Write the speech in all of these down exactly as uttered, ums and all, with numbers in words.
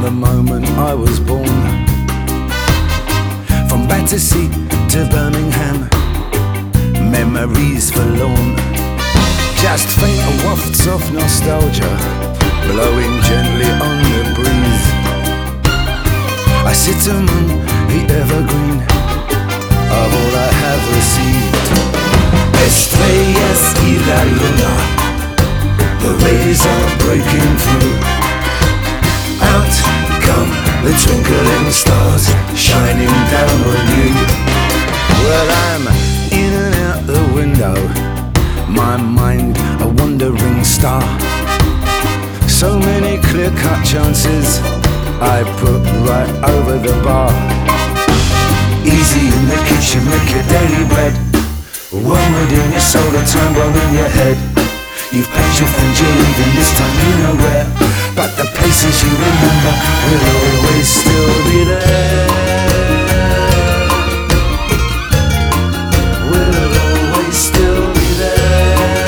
the moment I was born. From Battersea to Birmingham, memories forlorn. Just faint wafts of nostalgia blowing gently on the breeze. I sit among the evergreen of all I have received. Estrellas y la luna, the rays are breaking through. Out come the twinkling stars, shining down on you. Well, I'm in and out the window, my mind a wandering star. So many clear-cut chances I put right over the bar. Easy in the kitchen, make your daily bread. Wormwood in your soul, a time bomb in your head. You've packed your things, you're leaving, this time you know where. But the places you remember will always still be there. Will always still be there.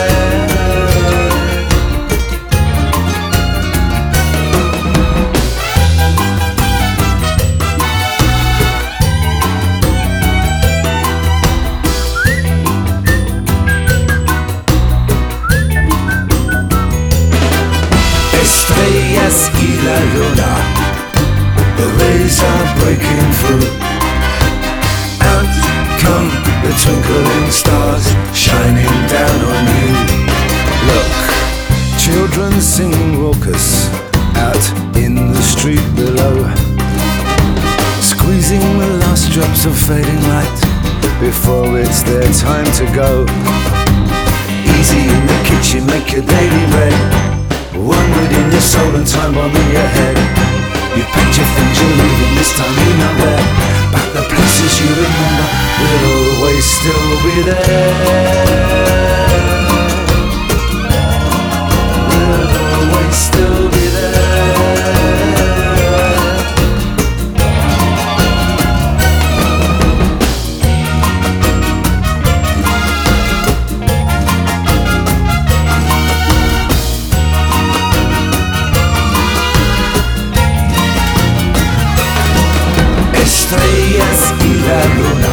Estrellas y la luna, the rays are breaking through. Out come the twinkling stars, shining down on you. Look, children singing raucous out in the street below, squeezing the last drops of fading light before it's their time to go. Easy in the kitchen, make your daily bread. Wormwood in your soul and time bomb in your head. You packed your things, you're leaving, this time you know where. But the places you remember will always still be there. Will always still be there. Estrellas y la luna,